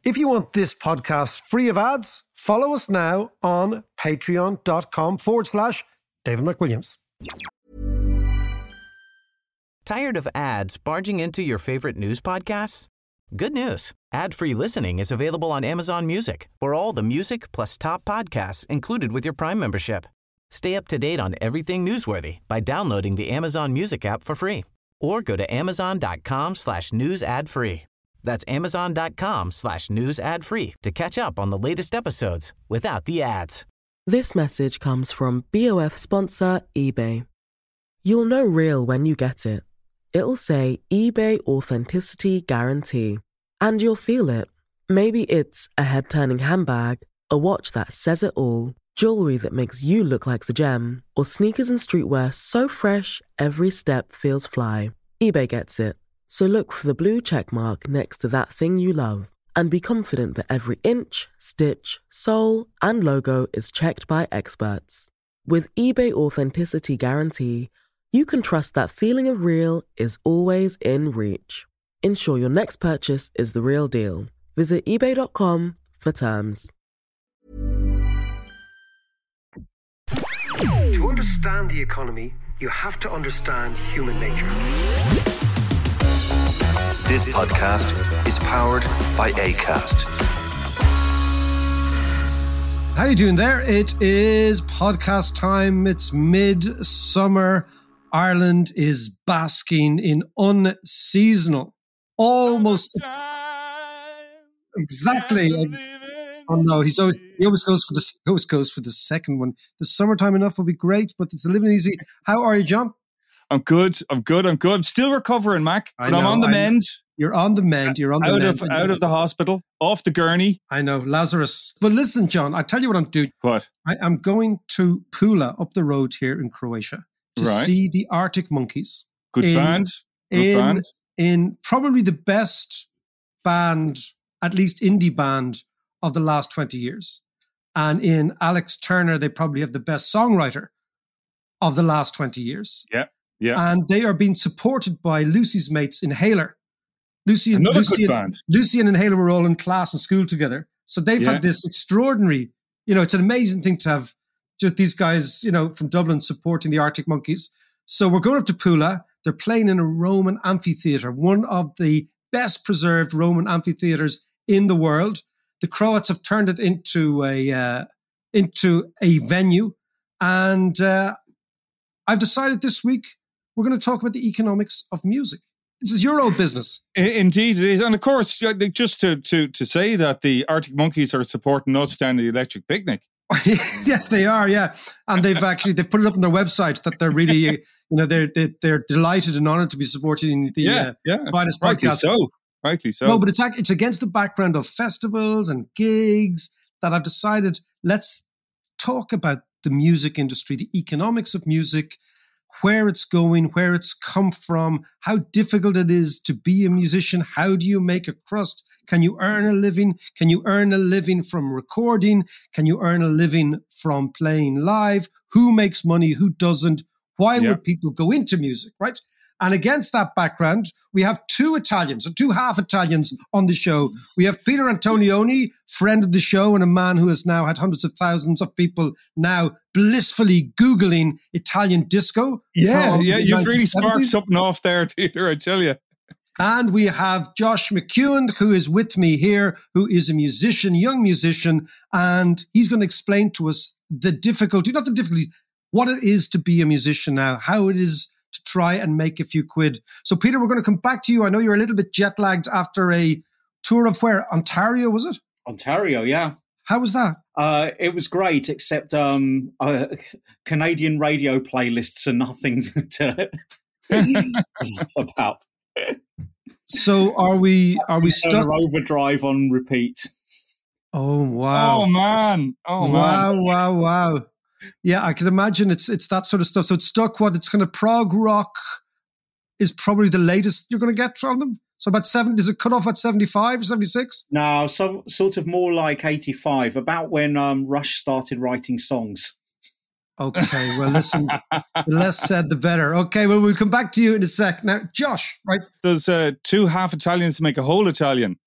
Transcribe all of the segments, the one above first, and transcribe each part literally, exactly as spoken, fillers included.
If you want this podcast free of ads, follow us now on patreon.com forward slash David McWilliams. Tired of ads barging into your favorite news podcasts? Good news. Ad-free listening is available on Amazon Music for all the music plus top podcasts included with your Prime membership. Stay up to date on everything newsworthy by downloading the Amazon Music app for free or go to amazon.com slash news ad free. That's amazon.com slash news ad free to catch up on the latest episodes without the ads. This message comes from B O F sponsor eBay. You'll know real when you get it. It'll say eBay Authenticity Guarantee. And you'll feel it. Maybe it's a head-turning handbag, a watch that says it all, jewelry that makes you look like the gem, or sneakers and streetwear so fresh every step feels fly. eBay gets it. So look for the blue check mark next to that thing you love and be confident that every inch, stitch, sole, and logo is checked by experts. With eBay Authenticity Guarantee, you can trust that feeling of real is always in reach. Ensure your next purchase is the real deal. Visit ebay dot com for terms. To understand the economy, you have to understand human nature. This podcast is powered by Acast. How you doing there? It is podcast time. It's mid-summer. Ireland is basking in unseasonal. Almost exactly. Oh no, he's always, he always goes for the he always goes for the second one. The summertime enough will be great, but it's a living easy. How are you, John? I'm good. I'm good. I'm good. I'm still recovering, Mac, but know, I'm on the mend. You're on the mend. You're on the out mend. Of, out of the hospital, off the gurney. I know, Lazarus. But listen, John, I tell you what I'm doing. What? I, I'm going to Pula up the road here in Croatia to right. see the Arctic Monkeys. Good in, band. Good in, band. In probably the best band, at least indie band, of the last twenty years. And in Alex Turner, they probably have the best songwriter of the last twenty years. Yeah, yeah. And they are being supported by Lucy's mates, Inhaler. Lucy and, Another Lucy, good and, band. Lucy and Inhaler were all in class in school together. So they've Yeah. had this extraordinary, you know, it's an amazing thing to have just these guys, you know, from Dublin supporting the Arctic Monkeys. So we're going up to Pula. They're playing in a Roman amphitheatre, one of the best preserved Roman amphitheatres in the world. The Croats have turned it into a uh, into a venue, and uh, I've decided this week we're going to talk about the economics of music. This is your old business. Indeed, it is, and of course, just to to to say that the Arctic Monkeys are supporting us down the Electric Picnic. Yes, they are. Yeah, and they've actually they've put it up on their website that they're really, you know, they're they're, they're delighted and honoured to be supporting the yeah, uh, yeah. finest Rightly podcast. so. Rightly so. No, but it's it's against the background of festivals and gigs that I've decided let's talk about the music industry, the economics of music, where it's going, where it's come from, how difficult it is to be a musician. How do you make a crust? Can you earn a living? Can you earn a living from recording? Can you earn a living from playing live? Who makes money? Who doesn't? Why Yeah. would people go into music, right? And against that background, we have two Italians, or two half Italians on the show. We have Peter Antonioni, friend of the show, and a man who has now had hundreds of thousands of people now blissfully Googling Italian disco. yeah, from yeah. the You've really nineteen sparked seventies. something off there, Peter. I tell you. And we have Josh McEwen, who is with me here, who is a musician, young musician, and he's going to explain to us the difficulty, not the difficulty, what it is to be a musician now, how it is to try and make a few quid. So, Peter, we're going to come back to you. I know you're a little bit jet lagged after a tour of where? Ontario, was it? Ontario, yeah. How was that? Uh, it was great, except um, uh, Canadian radio playlists are nothing to laugh about. So, are we are we stuck? Turner Overdrive on repeat. Oh wow! Oh man! Oh wow! man! Wow! Wow! Yeah, I can imagine it's it's that sort of stuff. So it's stuck. What it's kind of prog rock is probably the latest you're going to get from them. So about seven. Is it cut off at seventy-five or seventy-six? No, so sort of more like eighty-five. About when um, Rush started writing songs. Okay, well, listen, the less said, the better. Okay, well, we'll come back to you in a sec. Now, Josh, right? Does uh, two half Italians make a whole Italian?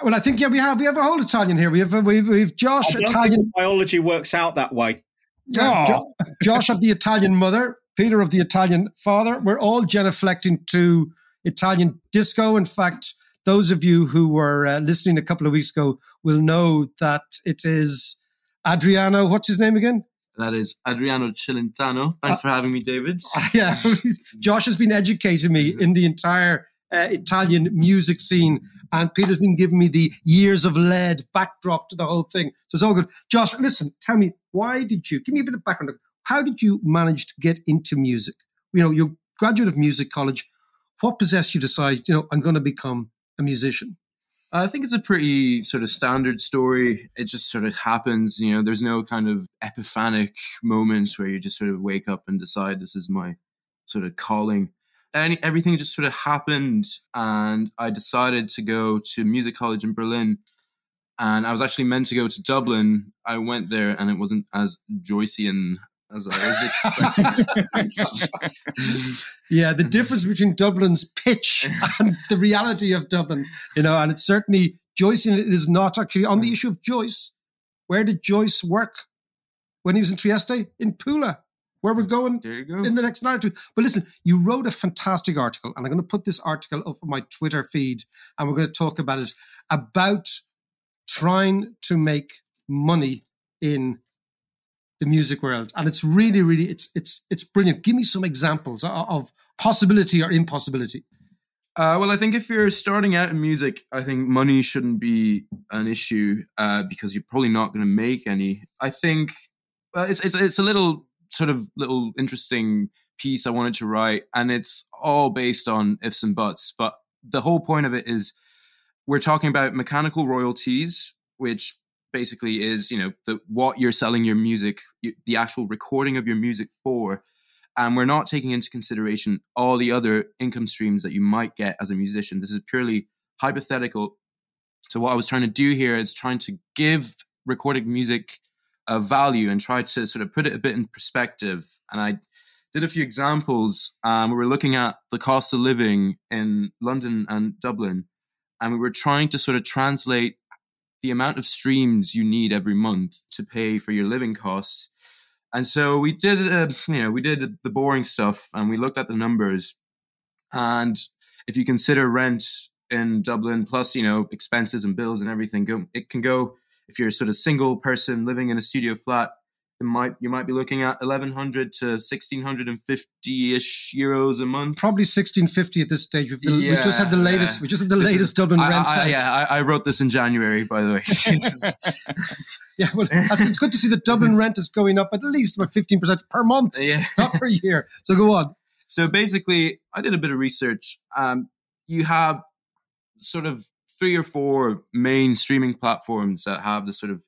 Well, I think yeah, we have we have a whole Italian here. We have we've we've Josh I don't Italian. think biology works out that way. Yeah, jo- Josh of the Italian mother, Peter of the Italian father. We're all genuflecting to Italian disco. In fact, those of you who were uh, listening a couple of weeks ago will know that it is Adriano. What's his name again? That is Adriano Celentano. Thanks uh, for having me, David. Yeah, Josh has been educating me in the entire uh, Italian music scene, and Peter's been giving me the years of lead backdrop to the whole thing. So it's all good. Josh, listen, tell me, why did you, give me a bit of background. How did you manage to get into music? You know, you're a graduate of music college. What possessed you to decide, you know, I'm going to become a musician? I think it's a pretty sort of standard story. It just sort of happens, you know, there's no kind of epiphanic moments where you just sort of wake up and decide this is my sort of calling. And everything just sort of happened, and I decided to go to music college in Berlin, and I was actually meant to go to Dublin. I went there and it wasn't as Joycean as I was expecting. Yeah, the difference between Dublin's pitch and the reality of Dublin, you know, and it's certainly Joycean. It is not actually on the issue of Joyce. Where did Joyce work when he was in Trieste? In Pula, where we're going there you go. in the next night or two. But listen, you wrote a fantastic article, and I'm going to put this article up on my Twitter feed, and we're going to talk about it, about trying to make money in the music world. And it's really, really, it's it's it's brilliant. Give me some examples of, of possibility or impossibility. Uh, well, I think if you're starting out in music, I think money shouldn't be an issue uh, because you're probably not going to make any. I think uh, it's it's it's a little sort of little interesting piece I wanted to write, and it's all based on ifs and buts. But the whole point of it is we're talking about mechanical royalties, which basically is, you know, the what you're selling your music, the actual recording of your music for. And we're not taking into consideration all the other income streams that you might get as a musician. This is purely hypothetical. So what I was trying to do here is trying to give recorded music a value and try to sort of put it a bit in perspective. And I did a few examples. Um, we were looking at the cost of living in London and Dublin, and we were trying to sort of translate the amount of streams you need every month to pay for your living costs. And so we did, uh, you know, we did the boring stuff, and we looked at the numbers. And if you consider rent in Dublin, plus, you know, expenses and bills and everything, go, it can go, if you're a sort of single person living in a studio flat, it might you might be looking at eleven hundred to sixteen fifty-ish euros a month. Probably sixteen fifty at this stage. We've the, yeah, we just had the latest. yeah. We just had the This latest is, Dublin I, rent. I, yeah, I, I wrote this in January, by the way. Yeah, well, it's good to see that Dublin rent is going up at least about fifteen percent per month, Yeah. not per year. So go on. So basically, I did a bit of research. Um, you have sort of three or four main streaming platforms that have the sort of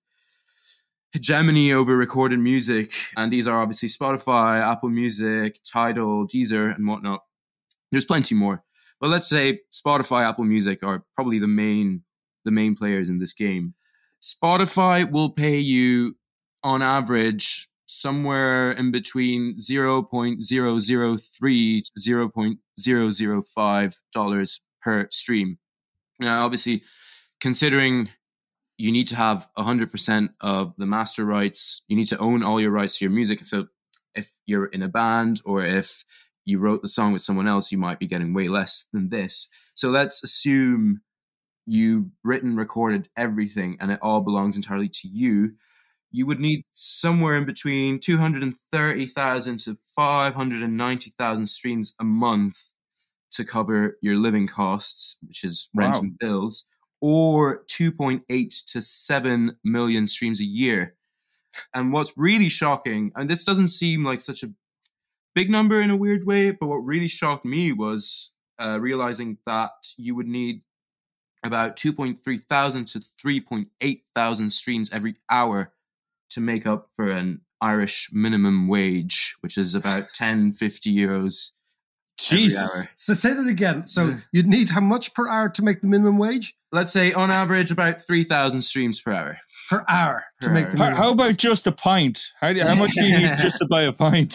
hegemony over recorded music. And these are obviously Spotify, Apple Music, Tidal, Deezer, and whatnot. There's plenty more. But let's say Spotify, Apple Music are probably the main the main players in this game. Spotify will pay you, on average, somewhere in between zero point zero zero three to zero point zero zero five dollars per stream. Now, obviously, considering you need to have one hundred percent of the master rights, you need to own all your rights to your music. So if you're in a band or if you wrote the song with someone else, you might be getting way less than this. So let's assume you've written, recorded everything, and it all belongs entirely to you. You would need somewhere in between two hundred thirty thousand to five hundred ninety thousand streams a month to cover your living costs, which is rent Wow. and bills, or two point eight to seven million streams a year. And what's really shocking, and this doesn't seem like such a big number in a weird way, but what really shocked me was uh, realizing that you would need about two point three thousand to three point eight thousand streams every hour to make up for an Irish minimum wage, which is about ten, fifty euros Jesus. every hour. So say that again. So you'd need how much per hour to make the minimum wage? Let's say on average about three thousand streams per hour. Per hour to Per make hour. the How, minimum. how about just a pint? How, do- how much do you need just to buy a pint?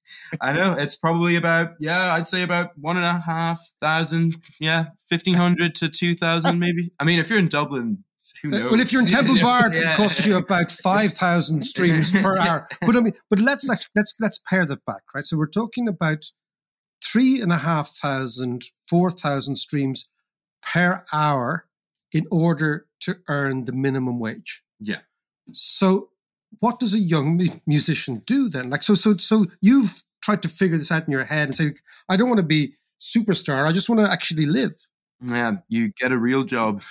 I know it's probably about, yeah, I'd say about one and a half thousand, yeah, fifteen hundred to two thousand maybe. I mean, if you're in Dublin, who knows? Well, if you're in Temple Bar, Yeah. it costs you about five thousand streams per hour. But I mean, but let's let's let's pare that back, right? So we're talking about three and a half thousand, four thousand streams per hour in order to earn the minimum wage. Yeah. So what does a young mu- musician do then? Like, so, so, so you've tried to figure this out in your head and say, I don't want to be superstar. I just want to actually live. Yeah, you get a real job.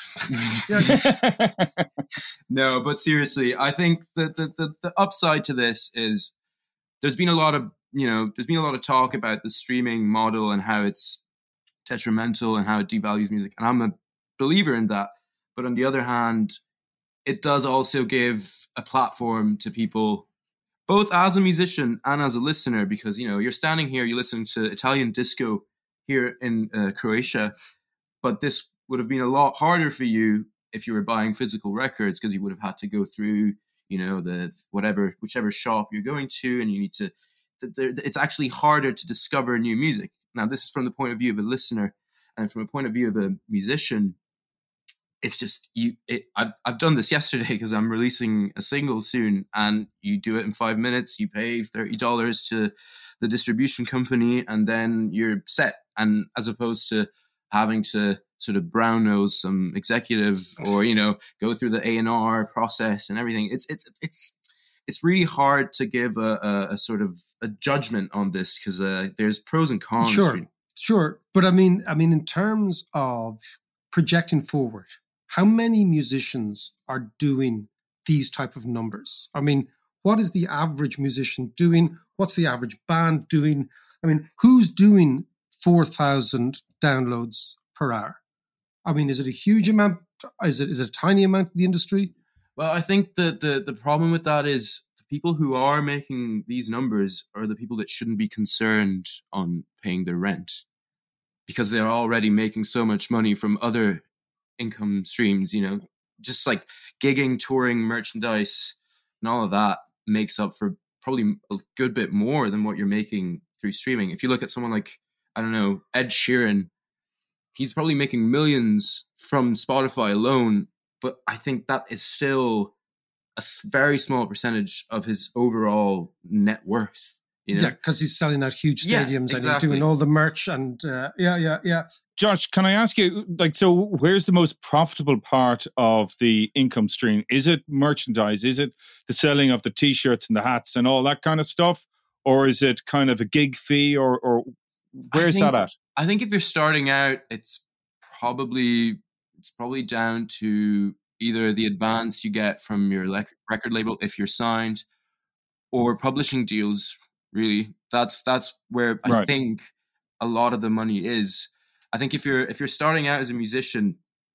No, but seriously, I think that the, the, the upside to this is there's been a lot of, you know, there's been a lot of talk about the streaming model and how it's detrimental and how it devalues music. And I'm a believer in that. But on the other hand, it does also give a platform to people, both as a musician and as a listener, because, you know, you're standing here, you're listening to Italian disco here in uh, Croatia, but this would have been a lot harder for you if you were buying physical records, because you would have had to go through, you know, the whatever, whichever shop you're going to, and you need to, it's actually harder to discover new music. Now, this is from the point of view of a listener, and from a point of view of a musician, it's just you. It, I've I've done this yesterday because I'm releasing a single soon, and you do it in five minutes. You pay thirty dollars to the distribution company, and then you're set. And as opposed to having to sort of brown nose some executive, or you know, go through the A and R process and everything, it's it's it's it's really hard to give a, a, a sort of a judgment on this, because uh, there's pros and cons. Sure, sure, but I mean, I mean, in terms of projecting forward, how many musicians are doing these type of numbers? I mean, what is the average musician doing? What's the average band doing? I mean, who's doing four thousand downloads per hour? I mean, is it a huge amount? Is it is it a tiny amount in the industry? Well, I think the, the, the problem with that is the people who are making these numbers are the people that shouldn't be concerned on paying their rent, because they're already making so much money from other income streams, you know, just like gigging, touring, merchandise, and all of that makes up for probably a good bit more than what you're making through streaming. If you look at someone like, I don't know, Ed Sheeran, he's probably making millions from Spotify alone, but I think that is still a very small percentage of his overall net worth. You know? Yeah, because he's selling out huge stadiums, Yeah, and exactly. he's doing all the merch, and uh, yeah, yeah, yeah. Josh, can I ask you, like, so where's the most profitable part of the income stream? Is it merchandise? Is it the selling of the T-shirts and the hats and all that kind of stuff? Or is it kind of a gig fee, or, or where's think, that at? I think if you're starting out, it's probably it's probably down to either the advance you get from your le- record label if you're signed, or publishing deals. Really, that's that's where I Right. think a lot of the money is. I think if you're if you're starting out as a musician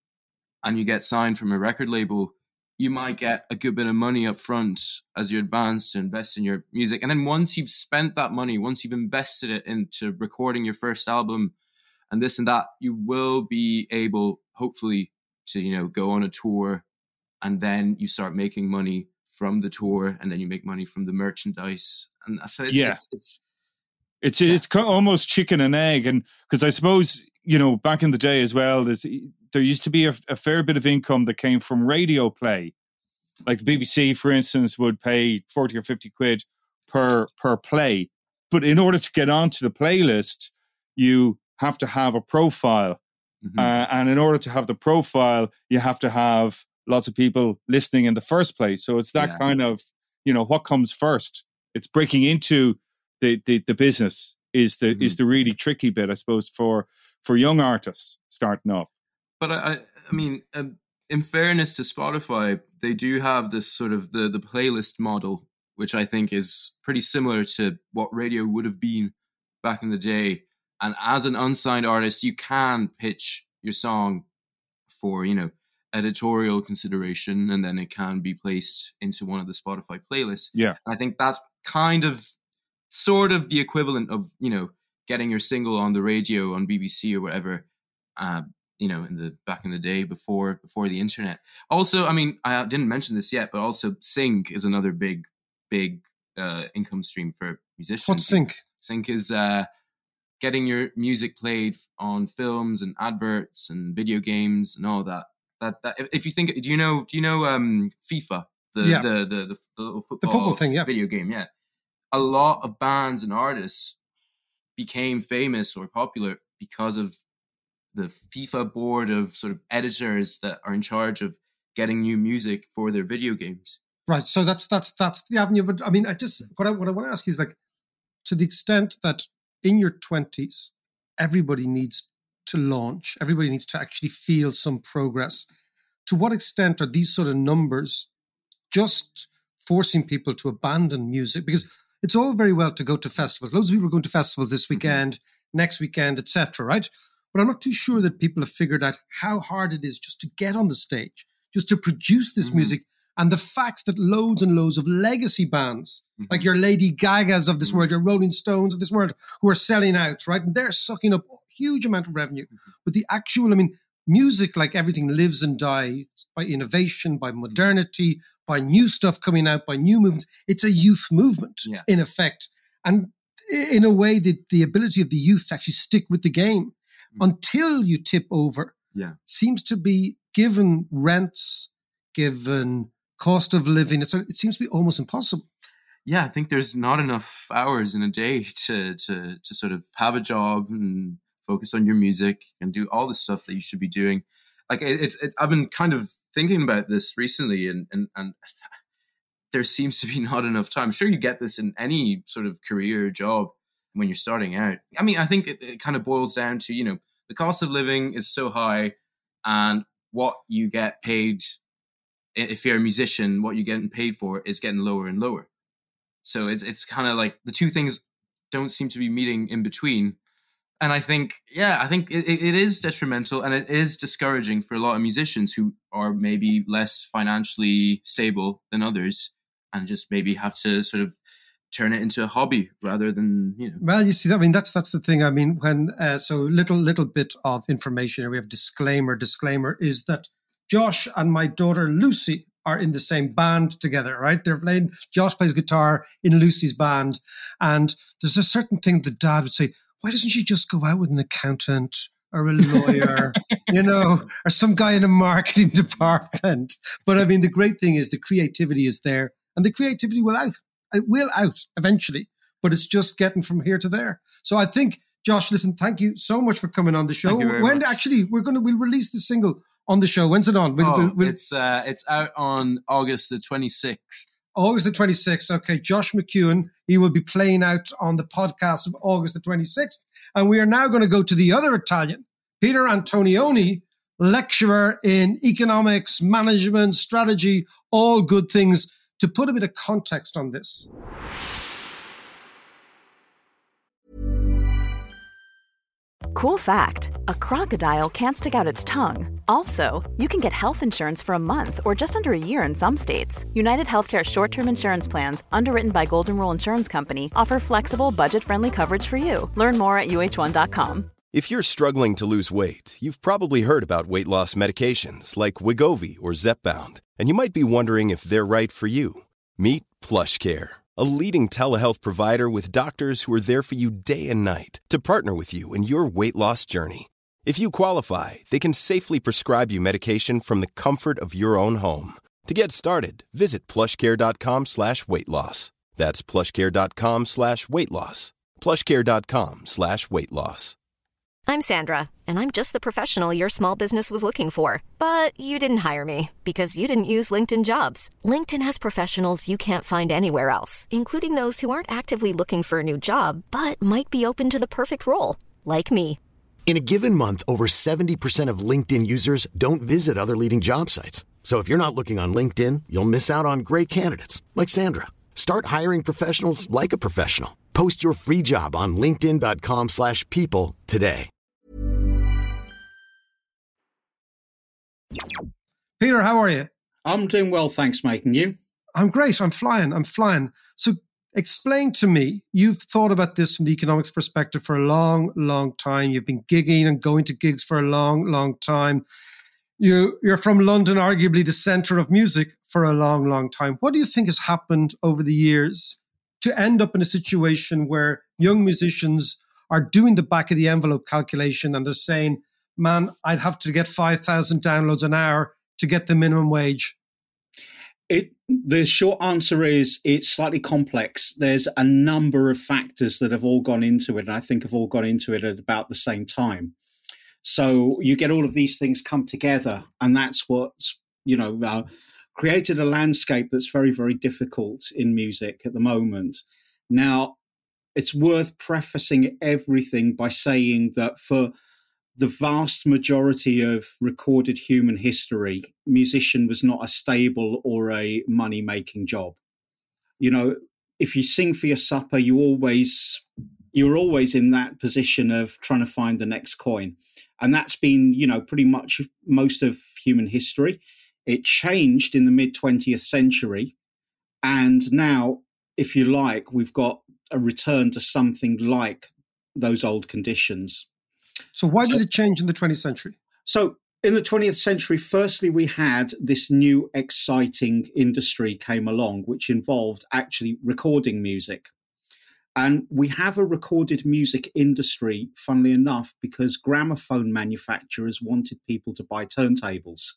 and you get signed from a record label, you might get a good bit of money up front as you advance to invest in your music. And then once you've spent that money, once you've invested it into recording your first album and this and that, you will be able, hopefully, to, you know, go on a tour, and then you start making money from the tour, and then you make money from the merchandise. And so it's, Yeah. it's, it's It's it's kind of almost chicken and egg, and because I suppose, you know, back in the day as well, there's, there used to be a, a fair bit of income that came from radio play. Like the B B C, for instance, would pay forty or fifty quid per per play, but in order to get onto the playlist, you have to have a profile, Mhm. uh, and in order to have the profile, you have to have lots of people listening in the first place. So it's that Yeah. kind of, you know, what comes first? It's breaking into the the, the business is the Mhm. is the really tricky bit, I suppose, for for young artists starting off. But I, I, I mean, um, in fairness to Spotify, they do have this sort of the, the playlist model, which I think is pretty similar to what radio would have been back in the day. And as an unsigned artist, you can pitch your song for, you know, editorial consideration, and then it can be placed into one of the Spotify playlists. Yeah. And I think that's kind of sort of the equivalent of, you know, getting your single on the radio on B B C or whatever, uh, you know, in the back in the day before before the internet. Also, I mean, I didn't mention this yet, but also Sync is another big, big uh, income stream for musicians. What's Sync? think is uh, getting your music played on films and adverts and video games and all that. That that if you think, do you know? Do you know um, FIFA? The, yeah. the, the, the, the, little football the football thing, yeah. video game, yeah. A lot of bands and artists became famous or popular because of the FIFA board of sort of editors that are in charge of getting new music for their video games. Right. So that's that's that's the avenue. But I mean, I just what I what I want to ask you is like, to the extent that in your twenties, everybody needs to launch, everybody needs to actually feel some progress. To what extent are these sort of numbers just forcing people to abandon music? Because it's all very well to go to festivals. Loads of people are going to festivals this weekend, mm-hmm. next weekend, et cetera, right? But I'm not too sure that people have figured out how hard it is just to get on the stage, just to produce this mm-hmm. music. And the fact that loads and loads of legacy bands, mm-hmm. like your Lady Gagas of this mm-hmm. world, your Rolling Stones of this world, who are selling out, right? And they're sucking up a huge amount of revenue. Mm-hmm. But the actual, I mean, music, like everything, lives and dies by innovation, by modernity, by new stuff coming out, by new movements. It's a youth movement, yeah. in effect. And in a way, the, the ability of the youth to actually stick with the game mm. until you tip over yeah. seems to be, given rents, given cost of living, it's, it seems to be almost impossible. Yeah, I think there's not enough hours in a day to to to sort of have a job and focus on your music and do all the stuff that you should be doing. Like it's, it's, I've been kind of thinking about this recently and, and, and there seems to be not enough time. I'm sure you get this in any sort of career job when you're starting out. I mean, I think it, it kind of boils down to, you know, the cost of living is so high and what you get paid, if you're a musician, what you're getting paid for is getting lower and lower. So it's, it's kind of like the two things don't seem to be meeting in between. And I think, yeah, I think it, it is detrimental and it is discouraging for a lot of musicians who are maybe less financially stable than others and just maybe have to sort of turn it into a hobby rather than, you know. Well, you see, I mean, that's that's the thing. I mean, when, uh, so little, little bit of information here. We have disclaimer. Disclaimer is that Josh and my daughter Lucy are in the same band together, right? They're playing, Josh plays guitar in Lucy's band. And there's a certain thing the dad would say, why doesn't she just go out with an accountant or a lawyer, you know, or some guy in a marketing department? But I mean, the great thing is the creativity is there and the creativity will out. It will out eventually, but it's just getting from here to there. So I think, Josh, listen, thank you so much for coming on the show. When much. actually, we're going to, we'll release the single on the show. When's it on? We'll, oh, we'll, we'll, it's, uh, it's out on August the twenty-sixth. August the twenty-sixth. Okay, Josh McEwen. He will be playing out on the podcast of August the twenty-sixth. And we are now going to go to the other Italian, Peter Antonioni, lecturer in economics, management, strategy, all good things, to put a bit of context on this. Cool fact, a crocodile can't stick out its tongue. Also, you can get health insurance for a month or just under a year in some states. United Healthcare short-term insurance plans, underwritten by Golden Rule Insurance Company, offer flexible, budget-friendly coverage for you. Learn more at U H one dot com. If you're struggling to lose weight, you've probably heard about weight loss medications like Wegovy or Zepbound, and you might be wondering if they're right for you. Meet PlushCare, a leading telehealth provider with doctors who are there for you day and night to partner with you in your weight loss journey. If you qualify, they can safely prescribe you medication from the comfort of your own home. To get started, visit plushcare.com slash weight loss. That's plushcare.com slash weight loss. plushcare.com slash weight loss. I'm Sandra, and I'm just the professional your small business was looking for. But you didn't hire me because you didn't use LinkedIn Jobs. LinkedIn has professionals you can't find anywhere else, including those who aren't actively looking for a new job, but might be open to the perfect role, like me. In a given month, over seventy percent of LinkedIn users don't visit other leading job sites. So if you're not looking on LinkedIn, you'll miss out on great candidates like Sandra. Start hiring professionals like a professional. Post your free job on linkedin.com slash people today. Peter, how are you? I'm doing well, thanks, mate. And you? I'm great. I'm flying. I'm flying. So explain to me, you've thought about this from the economics perspective for a long, long time. You've been gigging and going to gigs for a long, long time. You, you're from London, arguably the centre of music for a long, long time. What do you think has happened over the years to end up in a situation where young musicians are doing the back of the envelope calculation and they're saying, man, I'd have to get five thousand downloads an hour to get the minimum wage? It, the short answer is it's slightly complex. There's a number of factors that have all gone into it, and I think have all gone into it at about the same time. So you get all of these things come together, and that's what's, you know, uh, created a landscape that's very, very difficult in music at the moment. Now, it's worth prefacing everything by saying that for the vast majority of recorded human history, musician was not a stable or a money-making job. You know, if you sing for your supper, you always, you're always in that position of trying to find the next coin. And that's been, you know, pretty much most of human history. It changed in the mid-twentieth century. And now, if you like, we've got a return to something like those old conditions. So why so, did it change in the twentieth century? So in the twentieth century, firstly, we had this new exciting industry came along, which involved actually recording music. And we have a recorded music industry, funnily enough, because gramophone manufacturers wanted people to buy turntables.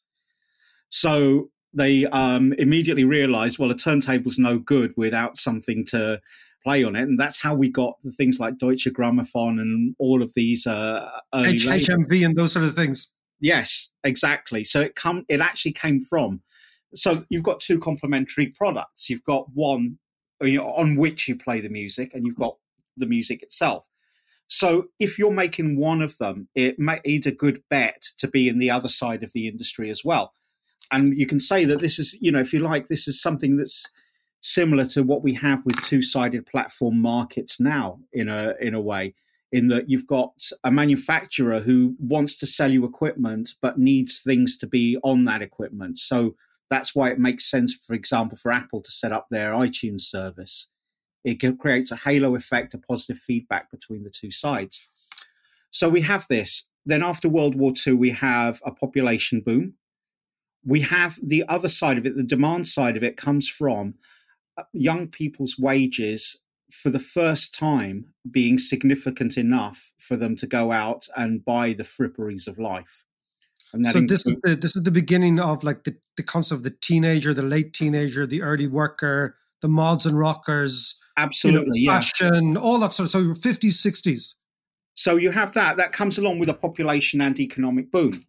So they um, immediately realized, well, a turntable's no good without something to play on it. And that's how we got the things like Deutsche Grammophon and all of these uh, early H M V and those sort of things. Yes, exactly. So it come it actually came from. So you've got two complementary products. You've got one, you know, on which you play the music, and you've got the music itself. So if you're making one of them, it may, it's a good bet to be in the other side of the industry as well. And you can say that this is, you know, if you like, this is something that's similar to what we have with two-sided platform markets now, in a in a way, in that you've got a manufacturer who wants to sell you equipment but needs things to be on that equipment. So that's why it makes sense, for example, for Apple to set up their iTunes service. It creates a halo effect, a positive feedback between the two sides. So we have this. Then after World War Two, we have a population boom. We have the other side of it, the demand side of it comes from young people's wages for the first time being significant enough for them to go out and buy the fripperies of life. And that so includes- this is the, this is the beginning of like the, the concept of the teenager, the late teenager, the early worker, the mods and rockers. Absolutely, you know, yeah. Fashion, all that sort of, so fifties, sixties. So you have that, that comes along with a population and economic boom.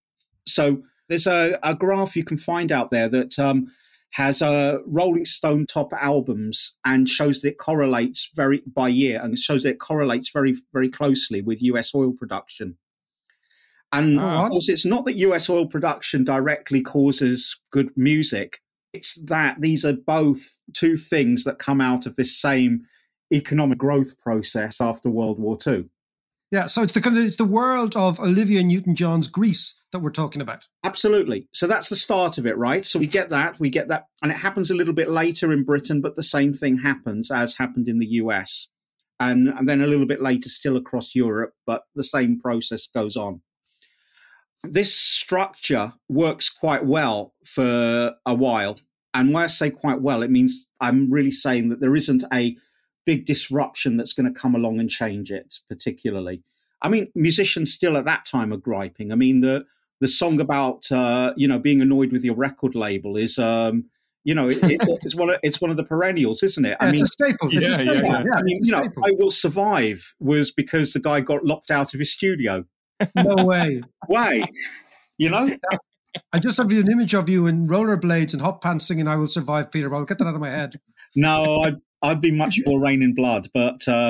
So there's a, a graph you can find out there that um, has uh, Rolling Stone top albums and shows that it correlates very by year and shows that it correlates very, very closely with U S oil production. And oh, of course, it's not that U S oil production directly causes good music. It's that these are both two things that come out of this same economic growth process after World War Two. Yeah, so it's the it's the world of Olivia Newton-John's Grease that we're talking about. Absolutely. So that's the start of it, right? So we get that, we get that, and it happens a little bit later in Britain, but the same thing happens as happened in the U S, and, and then a little bit later still across Europe, but the same process goes on. This structure works quite well for a while, and when I say quite well, it means I'm really saying that there isn't a big disruption that's going to come along and change it particularly. I mean, musicians still at that time are griping. I mean, the the song about, uh, you know, being annoyed with your record label is, um, you know, it, it, it's, one of, it's one of the perennials, isn't it? Yeah, I mean, it's a staple. It's yeah, a staple. yeah, yeah. yeah I mean, it's you a know, staple. I Will Survive was because the guy got locked out of his studio. No way. Way, you know? I just have an image of you in rollerblades and hot pants singing I Will Survive, Peter, but I'll get that out of my head. No, I'd, I'd be much more Rain in Blood, but... Uh...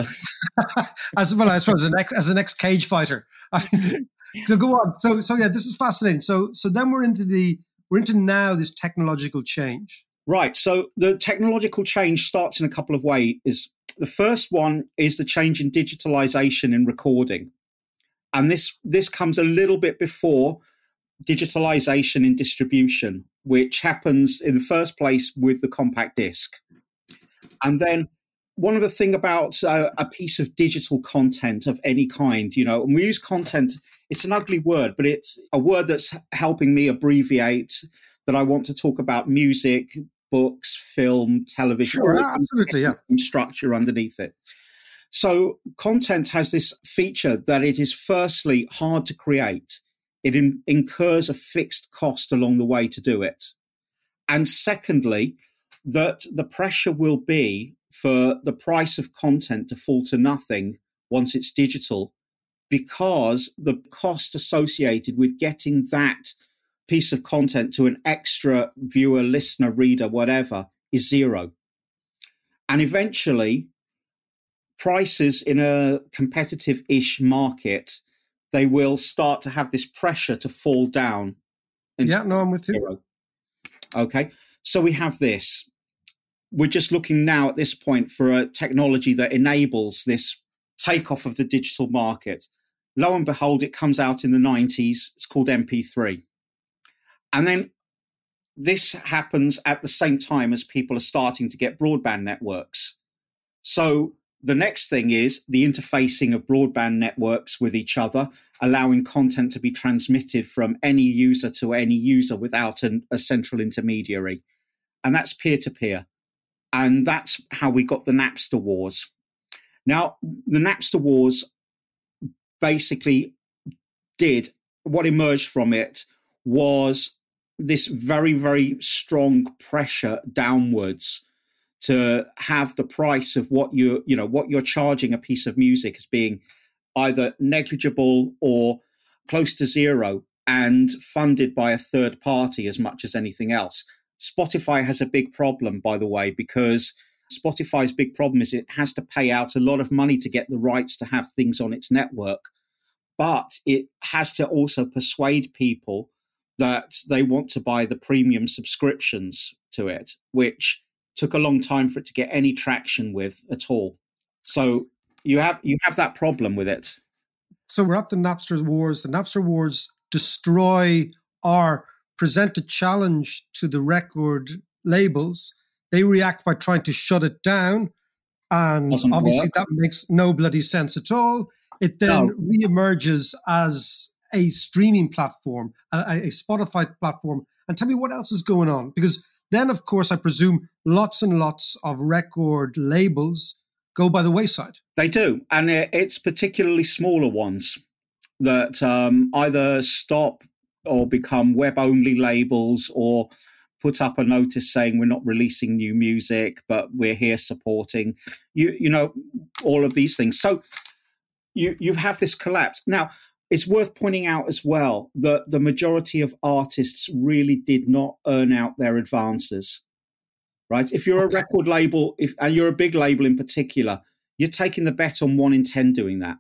as well, I suppose, as an ex, as an ex-cage fighter. I mean, so go on. So, so yeah, this is fascinating. So, so then we're into the, we're into now this technological change. Right. So the technological change starts in a couple of ways. The first one is the change in digitalization in recording. And this, this comes a little bit before digitalization in distribution, which happens in the first place with the compact disc. And then one of the things about uh, a piece of digital content of any kind, you know, and we use content, it's an ugly word, but it's a word that's helping me abbreviate that I want to talk about music, books, film, television. Sure, absolutely, yeah. Some structure underneath it. So content has this feature that it is firstly hard to create. It in, incurs a fixed cost along the way to do it. And secondly, that the pressure will be for the price of content to fall to nothing once it's digital, because the cost associated with getting that piece of content to an extra viewer, listener, reader, whatever, is zero. And eventually, prices in a competitive-ish market, they will start to have this pressure to fall down. Yeah, no, I'm with you. Zero. Okay, so we have this. We're just looking now at this point for a technology that enables this takeoff of the digital market. Lo and behold, it comes out in the nineties. It's called M P three. And then this happens at the same time as people are starting to get broadband networks. So the next thing is the interfacing of broadband networks with each other, allowing content to be transmitted from any user to any user without an, a central intermediary. And that's peer-to-peer. And that's how we got the Napster wars. Now, the Napster wars basically did, what emerged from it was this very, very strong pressure downwards to have the price of what you you know what you're charging a piece of music as being either negligible or close to zero and funded by a third party as much as anything else. Spotify has a big problem, by the way, because Spotify's big problem is it has to pay out a lot of money to get the rights to have things on its network, but it has to also persuade people that they want to buy the premium subscriptions to it, which took a long time for it to get any traction with at all. So you have you have that problem with it. So we're at the Napster wars. The Napster wars destroy or present a challenge to the record labels. They react by trying to shut it down. And Doesn't obviously work. that makes no bloody sense at all. It then No. reemerges as a streaming platform, a, a Spotify platform. And tell me what else is going on. Because then, of course, I presume lots and lots of record labels go by the wayside. They do. And it- it's particularly smaller ones that um, either stop or become web-only labels or put up a notice saying we're not releasing new music, but we're here supporting, you you know, all of these things. So you you have this collapse. Now, it's worth pointing out as well that the majority of artists really did not earn out their advances, right? If you're a record label, if and you're a big label in particular, you're taking the bet on one in ten doing that.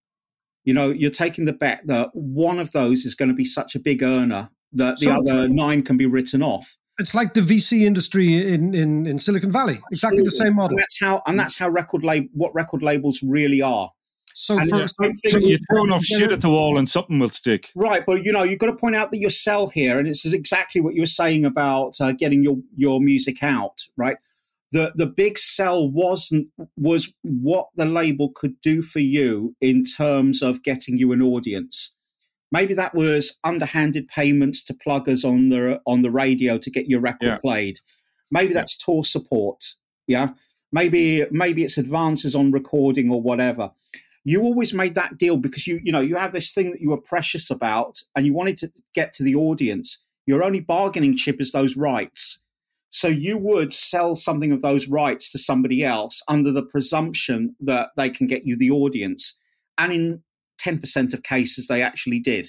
You know, you're taking the bet that one of those is going to be such a big earner that the So- other nine can be written off. It's like the V C industry in, in, in Silicon Valley. Exactly the same model. And that's how, and that's how record lab, what record labels really are. So, And for, it's the same thing So with- you throw enough shit at the wall and something will stick. Right, but you know, you've got to point out that your sell here, and this is exactly what you were saying about uh, getting your, your music out, right? The the big sell wasn't was what the label could do for you in terms of getting you an audience. Maybe that was underhanded payments to pluggers on the on the radio to get your record Yeah. played. Maybe that's tour support. Yeah, maybe maybe it's advances on recording or whatever. You always made that deal because you you know you have this thing that you were precious about and you wanted to get to the audience. Your only bargaining chip is those rights. So you would sell something of those rights to somebody else under the presumption that they can get you the audience. And in ten percent of cases, they actually did.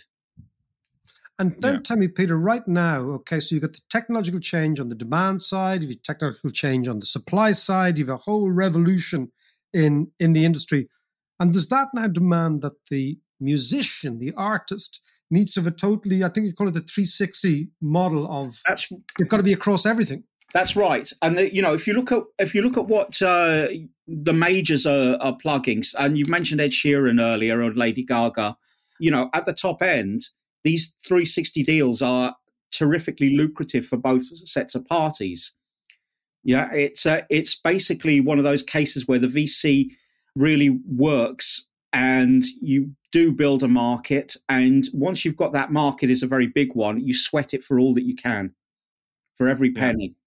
And then Yeah. tell me, Peter, right now, okay, so you've got the technological change on the demand side, you've got technological change on the supply side, you've a whole revolution in, in the industry. And does that now demand that the musician, the artist, needs to have a totally, I think you call it the three sixty model of, That's you've got to be across everything. That's right, and the, you know if you look at if you look at what uh, the majors are, are plugging, and you mentioned Ed Sheeran earlier or Lady Gaga, you know at the top end, these three sixty deals are terrifically lucrative for both sets of parties. Yeah, it's uh, it's basically one of those cases where the V C really works, and you do build a market, and once you've got that market is a very big one, you sweat it for all that you can, for every penny.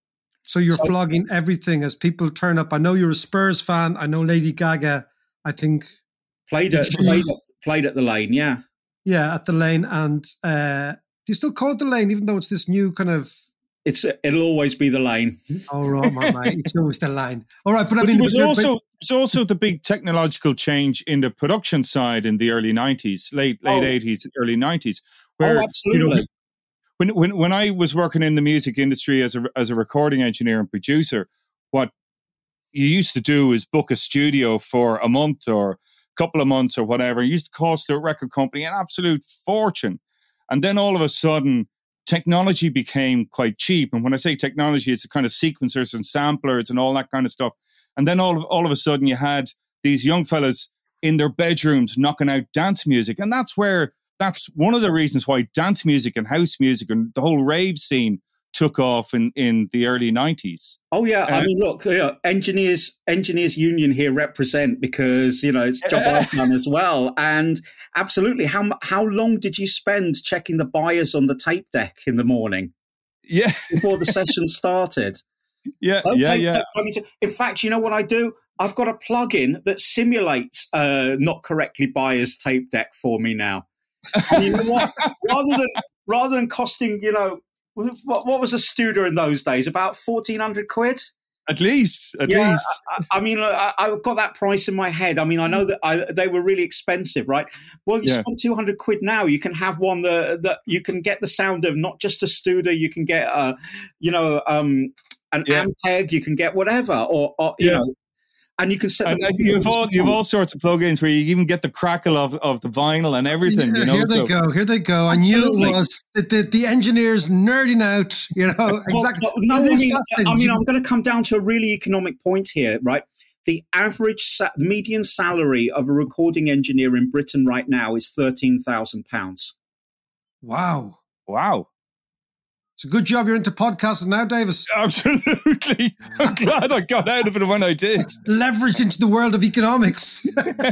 So you're So- flogging everything as people turn up. I know you're a Spurs fan. I know Lady Gaga, I think, Played at, played at, played at the Lane, yeah. yeah, at the Lane. And uh, do you still call it the Lane, even though it's this new kind of... It's It'll always be the Lane. Oh, right, my mate. It's always the Line. All right, but, But I mean... there was but- also there's also the big technological change in the production side in the early nineties, late late Oh. eighties, early nineties. Oh, absolutely. You know, when when when I was working in the music industry as a as a recording engineer and producer, what you used to do is book a studio for a month or a couple of months or whatever. It used to cost the record company an absolute fortune, and then all of a sudden, technology became quite cheap. And when I say technology, it's the kind of sequencers and samplers and all that kind of stuff. And then all of, all of a sudden you had these young fellas in their bedrooms knocking out dance music. And that's where, that's one of the reasons why dance music and house music and the whole rave scene took off in, in the early nineties. Oh yeah, I Uh, mean, look, yeah, engineers, engineers union here represent because you know it's job I've done as well. And absolutely, how mu- how long did you spend checking the bias on the tape deck in the morning Yeah, before the session started? yeah, Don't yeah, take- yeah. don't tell me to- In fact, you know what I do? I've got a plug-in that simulates uh, not correctly biased tape deck for me now. And you know what? rather than rather than costing, you know, what, what was a Studer in those days? About fourteen hundred quid. At least, at Yeah, least. I, I mean, I, I've got that price in my head. I mean, I know that I, they were really expensive, right? Well, you Yeah. spend two hundred quid now. You can have one that, that you can get the sound of not just a Studer. You can get, a, you know, um, an Yeah. Ampeg. You can get whatever, or, or you Yeah. know, and you can set. And, them and up you've with all you've all sorts of plugins where you even get the crackle of, of the vinyl and everything. You know, here they so- go. Here they go. I knew Absolutely. it was the, the, the engineers nerding out. You know Well, exactly. no, It I is mean, fascinating. I mean, You- I'm going to come down to a really economic point here, right? The average, sa- the median salary of a recording engineer in Britain right now is thirteen thousand pounds. wow, Wow. it's a good job you're into podcasting now, Davis. Absolutely. I'm glad I got out of it when I did. Leveraged into the world of economics.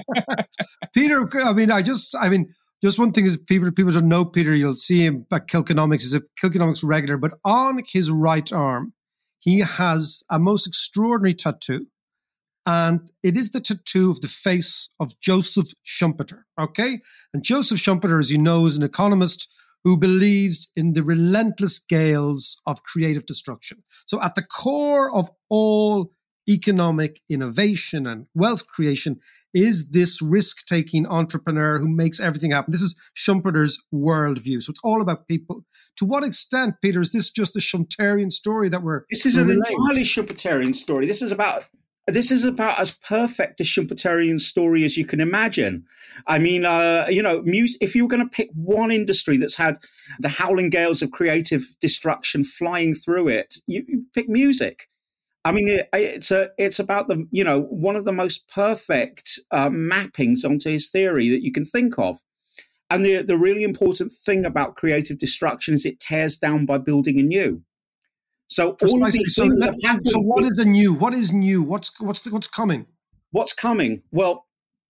Peter, I mean, I just, I mean, just one thing is people, people don't know Peter. You'll see him at Kilkenomics. He's a Kilkenomics regular, but on his right arm, he has a most extraordinary tattoo. And it is the tattoo of the face of Joseph Schumpeter. Okay. And Joseph Schumpeter, as you know, is an economist who believes in the relentless gales of creative destruction. So at the core of all economic innovation and wealth creation is this risk-taking entrepreneur who makes everything happen. This is Schumpeter's worldview. So it's all about people. To what extent, Peter, is this just a Schumpeterian story that we're This is we're an relaying? entirely Schumpeterian story. This is about this is about as perfect a Schumpeterian story as you can imagine. I mean, uh, you know, music, if you were going to pick one industry that's had the howling gales of creative destruction flying through it, you, you pick music. I mean, it, it's a it's about the you know one of the most perfect uh, mappings onto his theory that you can think of. And the the really important thing about creative destruction is it tears down by building anew. So all of Precisely. these So, things let- have happened. so what is a new? What is new? What's what's the, what's coming? What's coming? Well,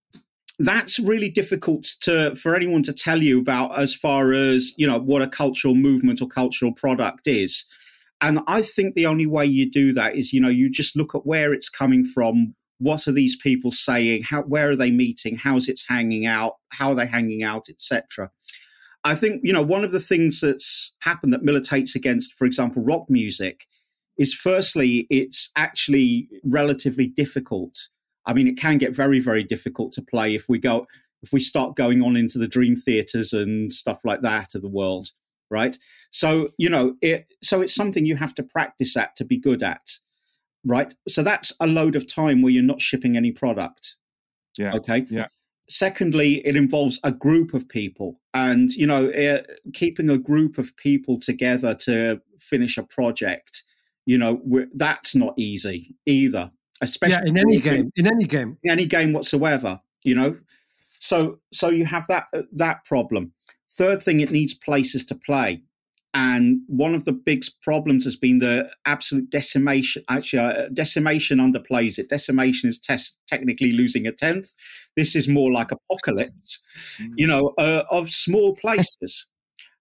that's really difficult to for anyone to tell you about as far as, you know, what a cultural movement or cultural product is. And I think the only way you do that is, you know, you just look at where it's coming from. What are these people saying? How, where are they meeting? How's it hanging out? How are they hanging out, et cetera. I think, you know, one of the things that's happened that militates against, for example, rock music is firstly, it's actually relatively difficult. I mean, it can get very, very difficult to play if we go, if we start going on into the dream theaters and stuff like that of the world, right? So, you know, it, so it's something you have to practice at to be good at, right? So that's a load of time where you're not shipping any product. Yeah. Okay. Yeah. Secondly, it involves a group of people, and you know, uh, keeping a group of people together to finish a project. You know, we're, that's not easy either. Especially Yeah, in any game, in any game, in any game whatsoever. You know, so so you have that uh, that problem. Third thing, it needs places to play. And one of the big problems has been the absolute decimation. Actually, uh, decimation underplays it. Decimation is te- technically losing a tenth. This is more like apocalypse, you know, uh, of small places.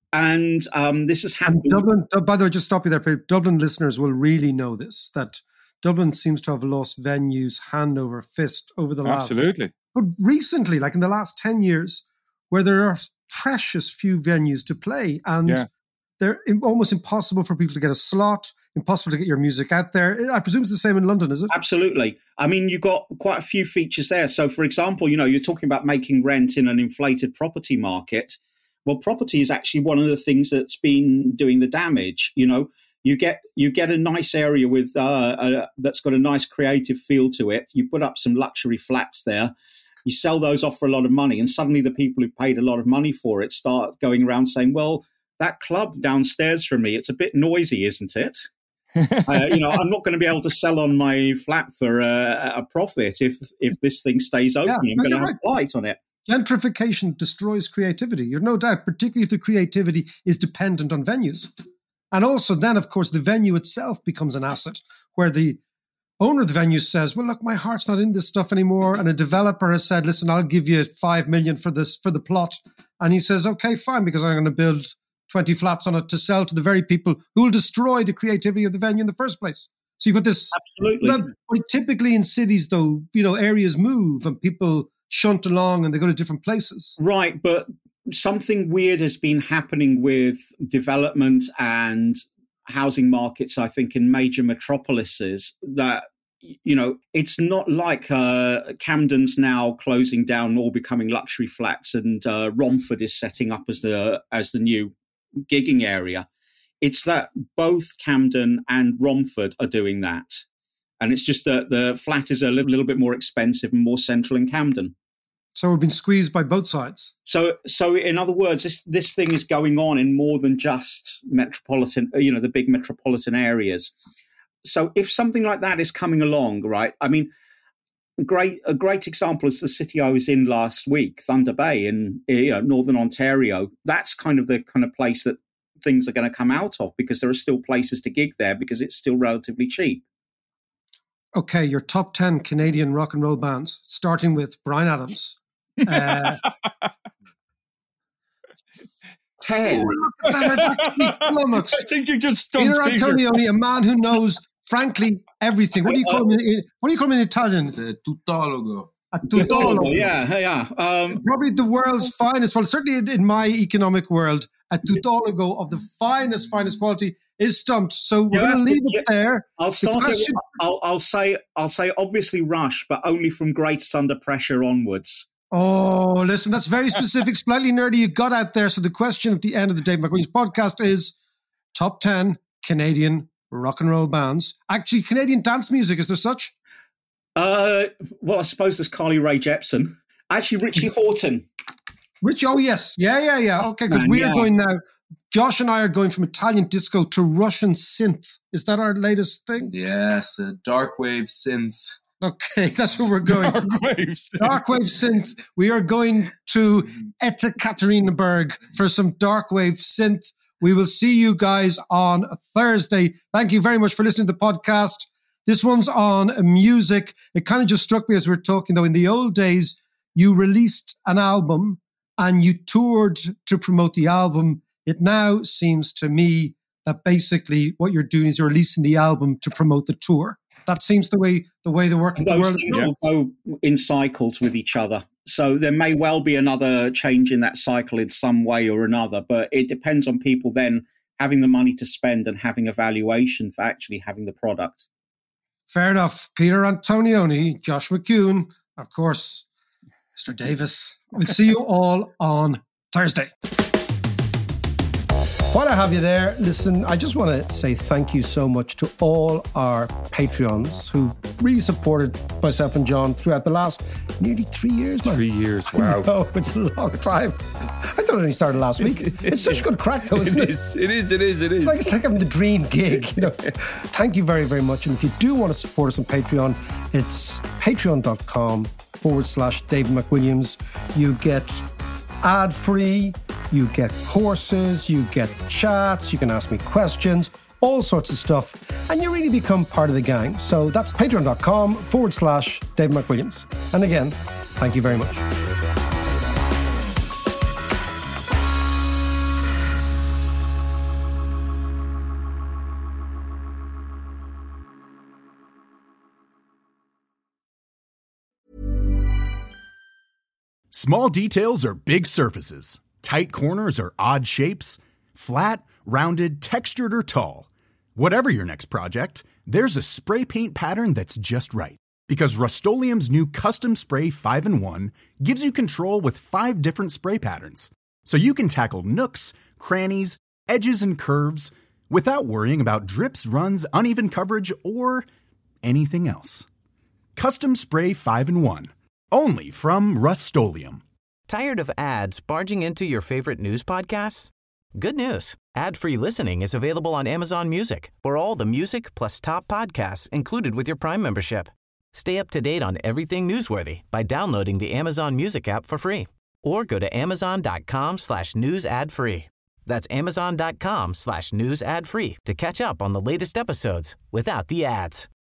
And um, this has happened. And Dublin, by the way, just stop you there. Dublin listeners will really know this, that Dublin seems to have lost venues hand over fist over the last... Absolutely. But recently, like in the last ten years, where there are precious few venues to play, and yeah. they're almost impossible for people to get a slot, impossible to get your music out there. I presume it's the same in London, is it? Absolutely. I mean, you've got quite a few features there. So, for example, you know, you're talking about making rent in an inflated property market. Well, property is actually one of the things that's been doing the damage. You know, you get you get a nice area with uh, a, that's got a nice creative feel to it. You put up some luxury flats there. You sell those off for a lot of money, and suddenly the people who paid a lot of money for it start going around saying, well, that club downstairs from me, it's a bit noisy, isn't it? uh, you know, I'm not going to be able to sell on my flat for uh, a profit if if this thing stays open. Yeah, I'm going to have a light on it. Gentrification destroys creativity. You've no doubt, particularly if the creativity is dependent on venues. And also then, of course, the venue itself becomes an asset where the owner of the venue says, well, look, my heart's not in this stuff anymore. And a developer has said, listen, I'll give you five million for this, for the plot. And he says, okay, fine, because I'm going to build twenty flats on it to sell to the very people who will destroy the creativity of the venue in the first place. So you've got this. Absolutely. Typically in cities, though, you know, areas move and people shunt along and they go to different places. Right. But something weird has been happening with development and housing markets, I think, in major metropolises that, you know, it's not like uh, Camden's now closing down or becoming luxury flats and uh, Romford is setting up as the as the new gigging area. It's that both Camden and Romford are doing that. And it's just that the flat is a little, little bit more expensive and more central in Camden. So we've been squeezed by both sides. So, so in other words, this this thing is going on in more than just metropolitan, you know, the big metropolitan areas. So if something like that is coming along, right? I mean, great a great example is the city I was in last week, Thunder Bay in you know, Northern Ontario. That's kind of the kind of place that things are going to come out of because there are still places to gig there because it's still relatively cheap. Okay, your top ten Canadian rock and roll bands, starting with Bryan Adams. Uh, ten. I think you just stumped Peter Antonioni, a man who knows, frankly, everything. What do you call him? In, what do you call him in Italian? It's a tutologo. A tutologo. Yeah, yeah. Um, Probably the world's finest. Well, certainly in, in my economic world, a tutologo of the finest, finest quality is stumped. So we're going to leave it yeah, there. I'll start. Question- it, I'll, I'll say. I'll say. Obviously, Rush, but only from Greatest Under Pressure onwards. Oh, listen, that's very specific, slightly nerdy. You got out there. So the question at the end of the Dave McWilliams podcast is top ten Canadian rock and roll bands. Actually, Canadian dance music, is there such? Uh, well, I suppose there's Carly Rae Jepsen. Actually, Richie Hawtin. Rich, oh yes, yeah, yeah, yeah. Okay, because we are yeah. going now. Josh and I are going from Italian disco to Russian synth. Is that our latest thing? Yes, uh, dark wave synth. Okay, that's where we're going. Dark wave synth. Dark wave synth. We are going to Ekaterinburg for some dark wave synth. We will see you guys on Thursday. Thank you very much for listening to the podcast. This one's on music. It kind of just struck me as we were talking, though. In the old days, you released an album and you toured to promote the album. It now seems to me that basically what you're doing is you're releasing the album to promote the tour. That seems the way the way the work in the world. Those things will go in cycles with each other. So there may well be another change in that cycle in some way or another, but it depends on people then having the money to spend and having a valuation for actually having the product. Fair enough. Peter Antonioni, Josh McCune, of course, Mister Davis. We'll see you all on Thursday. While I have you there, listen, I just want to say thank you so much to all our Patreons who really supported myself and John throughout the last nearly three years now. Three years, wow. Oh, it's a long time. I thought it only started last week. It's such good crack though, isn't it? It is, it is, it is. It is. It's like, it's like having the dream gig, you know. Thank you very, very much. And if you do want to support us on Patreon, it's patreon.com forward slash David McWilliams. You get ad-free, you get courses, you get chats, you can ask me questions, all sorts of stuff, and you really become part of the gang. So that's patreon.com forward slash David McWilliams. And again, thank you very much. Small details are big surfaces. Tight corners are odd shapes. Flat, rounded, textured, or tall. Whatever your next project, there's a spray paint pattern that's just right. Because Rust-Oleum's new Custom Spray five in one gives you control with five different spray patterns. So you can tackle nooks, crannies, edges, and curves without worrying about drips, runs, uneven coverage, or anything else. Custom Spray five in one. Only from Rust-Oleum. Tired of ads barging into your favorite news podcasts? Good news. Ad-free listening is available on Amazon Music for all the music plus top podcasts included with your Prime membership. Stay up to date on everything newsworthy by downloading the Amazon Music app for free or go to amazon.com slash news ad free. That's amazon.com slash news ad free to catch up on the latest episodes without the ads.